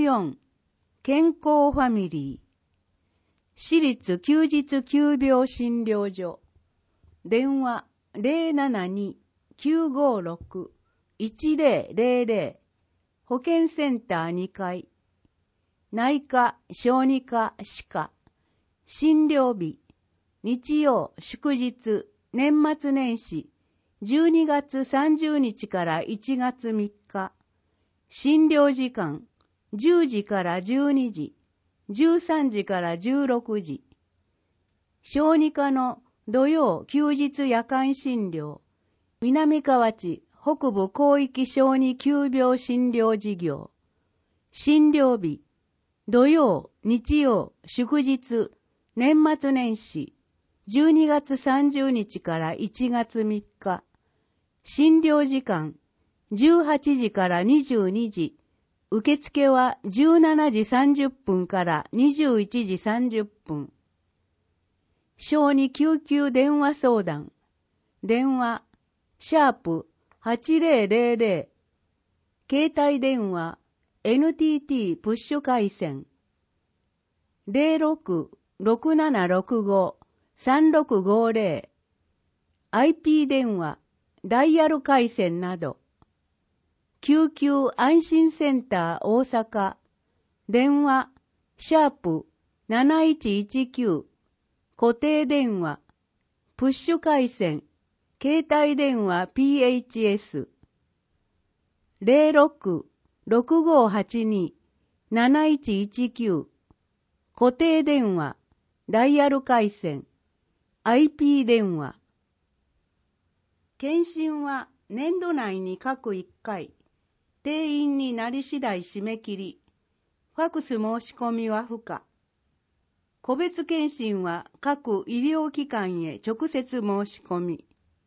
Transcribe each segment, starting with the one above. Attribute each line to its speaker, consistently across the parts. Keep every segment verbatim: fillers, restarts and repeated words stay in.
Speaker 1: よん、健康ファミリー。私立休日急病診療所。電話 ゼロななに きゅうごろく いちゼロゼロゼロ。保健センターにかい。内科、小児科、歯科。診療日、日曜、祝日、年末年始、じゅうにがつさんじゅうにちからいちがつみっか。診療時間、じゅうじからじゅうにじ、じゅうさんじからじゅうろくじ。小児科の土曜休日夜間診療、南河内北部広域小児急病診療事業。診療日、土曜、日曜、祝日、年末年始、じゅうにがつさんじゅうにちからいちがつみっか。診療時間、じゅうはちじからにじゅうにじ。受付はじゅうしちじさんじゅっぷんからにじゅういちじさんじゅっぷん。小児救急電話相談。電話、シャープはちゼロゼロゼロ。携帯電話、エヌティーティー プッシュ回線。ゼロろく ろくななろくご さんろくごゼロ。アイピー 電話、ダイヤル回線など。救急安心センター大阪。電話、シャープなないちいちきゅう。固定電話、プッシュ回線、携帯電話 ピーエイチエス。ゼロろく ろくごはちに なないちいちきゅう。固定電話、ダイヤル回線、アイピー 電話。検診は年度内に各いっかい。定員になり次第締め切り。ファクス申し込みは不可。個別検診は各医療機関へ直接申し込み。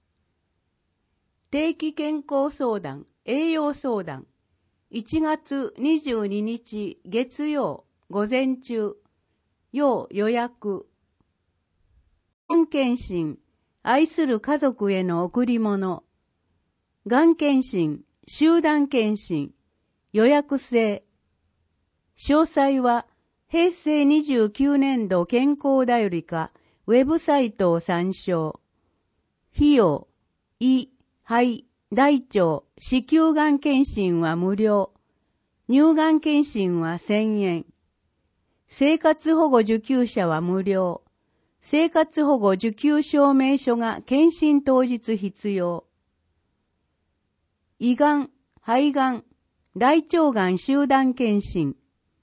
Speaker 1: 定期健康相談、栄養相談。いちがつにじゅうににち月曜午前中。要予約。本検診、愛する家族への贈り物。がん検診、集団検診、予約制。詳細は、平成にじゅうきゅうねんど健康だよりか、ウェブサイトを参照。費用、胃、肺、大腸、子宮がん検診は無料。乳がん検診はせんえん。生活保護受給者は無料。生活保護受給証明書が検診当日必要。胃がん、肺がん、大腸がん集団検診。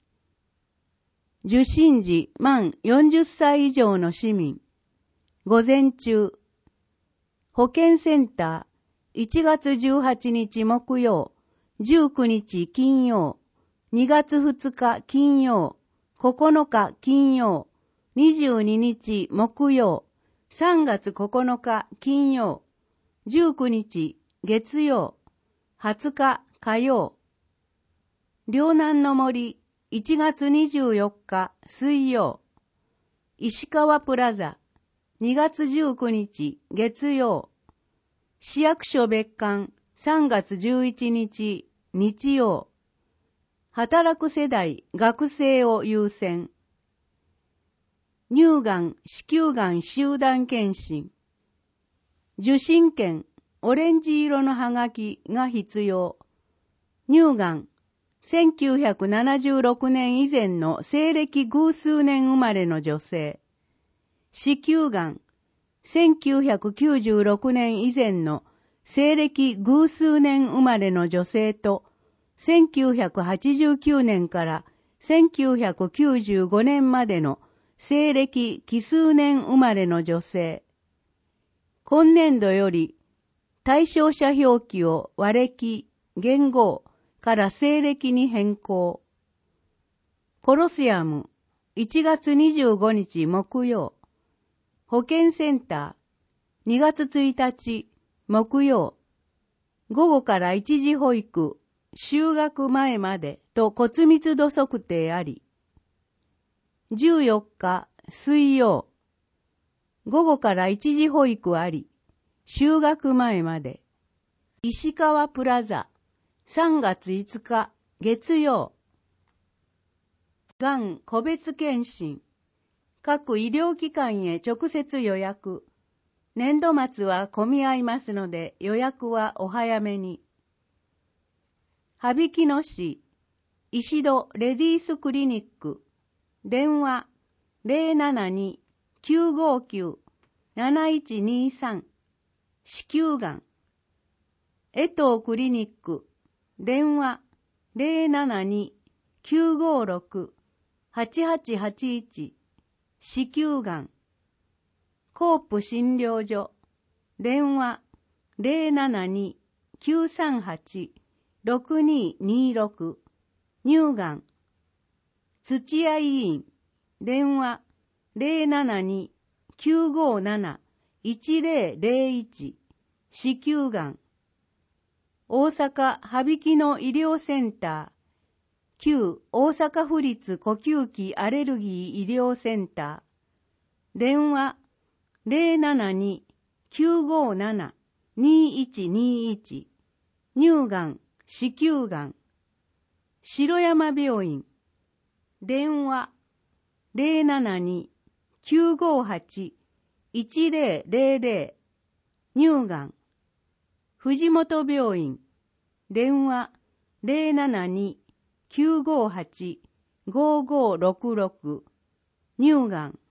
Speaker 1: 受診時満よんじゅっさい以上の市民。午前中。保健センター、いちがつじゅうはちにち木曜、じゅうくにち金曜、にがつふつか金曜、ここのか金曜、にじゅうににち木曜、さんがつここのか金曜、じゅうくにち月曜、はつか火曜。両南の森、いちがつにじゅうよっか水曜。石川プラザ、にがつじゅうくにち月曜。市役所別館、さんがつじゅういちにち日曜。働く世代、学生を優先。乳がん、子宮がん集団検診。受診券、オレンジ色のハガキが必要。乳がん、せんきゅうひゃくななじゅうろくねん以前の西暦偶数年生まれの女性。子宮がん、せんきゅうひゃくきゅうじゅうろくねん以前の西暦偶数年生まれの女性と、せんきゅうひゃくはちじゅうきゅうねんからせんきゅうひゃくきゅうじゅうごねんまでの西暦奇数年生まれの女性。今年度より対象者表記を和暦、元号から西暦に変更。コロシアム、いちがつにじゅうごにち木曜。保健センター、にがつついたち木曜。午後から一時保育、就学前までと骨密度測定あり。じゅうよっか水曜。午後から一時保育あり。就学前まで。石川プラザ、さんがついつか月曜。 がん個別検診、各医療機関へ直接予約。年度末は混み合いますので予約はお早めに。羽曳野市石戸レディースクリニック、電話 ゼロななに きゅうごきゅう なないちにさん、子宮がん。江東クリニック、電話 ゼロななに きゅうごろく はちはちはちいち、子宮がん。コープ診療所、電話 ゼロななに きゅうさんはち ろくににろく、乳がん。土屋医院、電話 ゼロななに きゅうごなな いちゼロゼロいち、子宮がん。大阪羽曳野医療センター、旧大阪府立呼吸器アレルギー医療センター、電話 ゼロななに きゅうごなな にいちにいち、乳がん、子宮がん。城山病院、電話 ゼロななに きゅうごはち いちゼロゼロゼロ、乳がん。藤本病院、電話 ゼロななに きゅうごはち ごごろくろく、乳がん。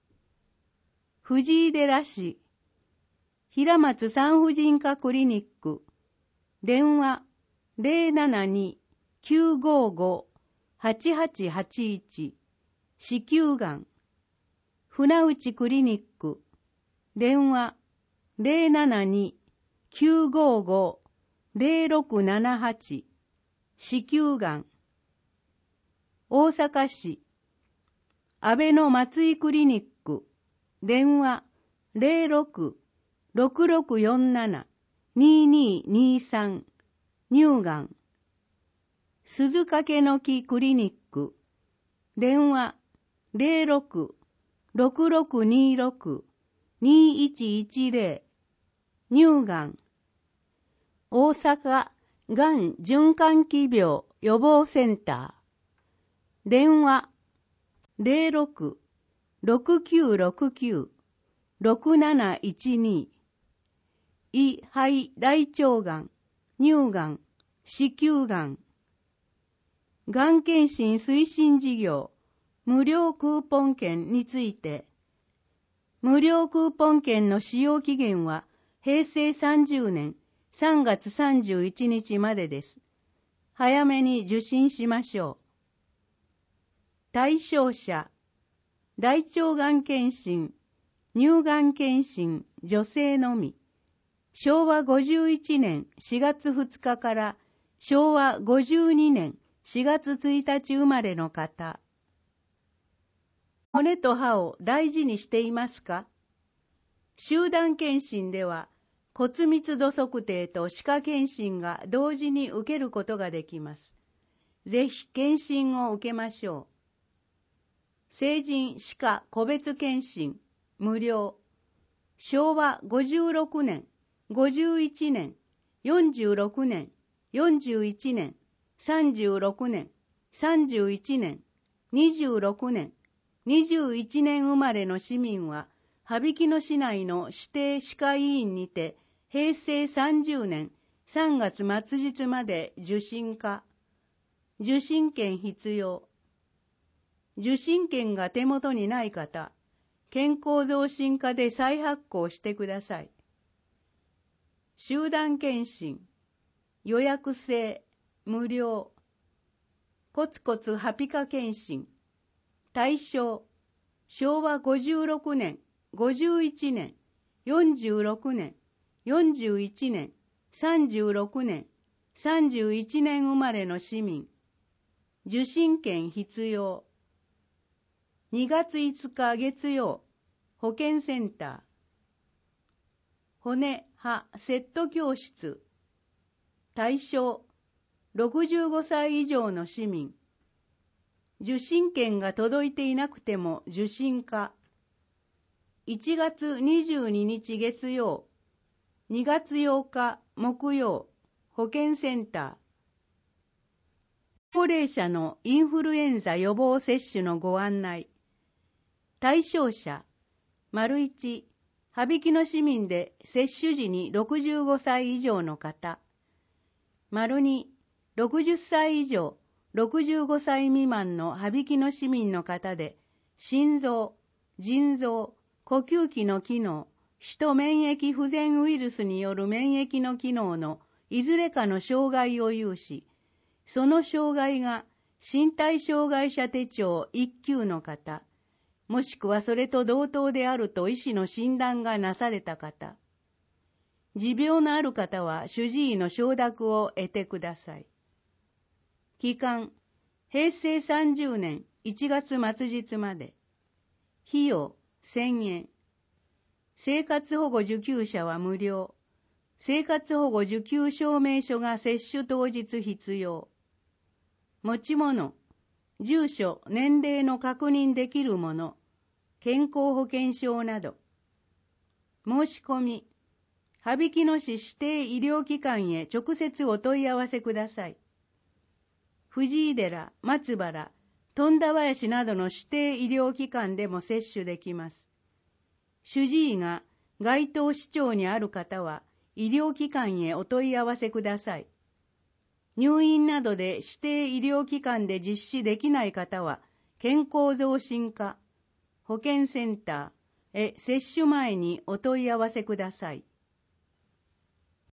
Speaker 1: 藤井寺市平松産婦人科クリニック、電話 ゼロななに きゅうごご はちはちはちいち、子宮がん。船内クリニック、電話 ゼロななに きゅうごご ゼロろくななはち、子宮がん。大阪市安倍の松井クリニック、電話 ゼロろく ろくろくよんなな にににさん、乳がん。鈴掛の木クリニック、電話 ゼロろく ろくろくにろく にいちいちゼロ、乳がん。大阪がん循環器病予防センター、電話 ゼロろく ろくきゅうろくきゅう ろくなないちに、胃肺大腸がん、乳がん、子宮がん。がん検診推進事業無料クーポン券について、無料クーポン券の使用期限はへいせいさんじゅうねんさんがつさんじゅういちにちまでです。早めに受診しましょう。対象者、大腸がん検診、乳がん検診、女性のみ。しょうわごじゅういちねんしがつふつかからしょうわごじゅうにねんしがつついたち生まれの方。骨と歯を大事にしていますか？集団検診では骨密度測定と歯科検診が同時に受けることができます。ぜひ検診を受けましょう。成人歯科個別検診無料。しょうわごじゅうろくねん、ごじゅういちねん、よんじゅうろくねん、よんじゅういちねん、さんじゅうろくねん、さんじゅういちねん、にじゅうろくねん、にじゅういちねん生まれの市民は、羽曳野市内の指定歯科医院にて、へいせいさんじゅうねんさんがつ末日まで受診か。受診券必要。受診券が手元にない方、健康増進課で再発行してください。集団検診、予約制、無料。コツコツハピカ検診、対象、しょうわごじゅうろくねん、ごじゅういちねん、よんじゅうろくねん、よんじゅういちねん、さんじゅうろくねん、さんじゅういちねん生まれの市民。受診券必要。にがついつか月曜、保健センター。骨、歯、セット教室。対象、ろくじゅうごさい以上の市民。受診券が届いていなくても受診か。いちがつにじゅうににち月曜、にがつようか木曜、保健センター。 高齢者のインフルエンザ予防接種のご案内。対象者、丸一、羽曳野市民で接種時にろくじゅうごさい以上の方。丸二、ろくじゅっさい以上、ろくじゅうごさい未満の羽曳野市民の方で、心臓、腎臓、呼吸器の機能、首都免疫不全ウイルスによる免疫の機能のいずれかの障害を有し、その障害が身体障害者手帳いっ級の方、もしくはそれと同等であると医師の診断がなされた方。持病のある方は主治医の承諾を得てください。期間、へいせいさんじゅうねんいちがつ末日まで。費用、せんえん。生活保護受給者は無料。生活保護受給証明書が接種当日必要。持ち物、住所、年齢の確認できるもの、健康保険証など。申し込み、羽曳野市指定医療機関へ直接お問い合わせください。藤井寺、松原、富田林などの指定医療機関でも接種できます。主治医が該当市町にある方は、医療機関へお問い合わせください。入院などで指定医療機関で実施できない方は、健康増進課、保健センターへ接種前にお問い合わせください。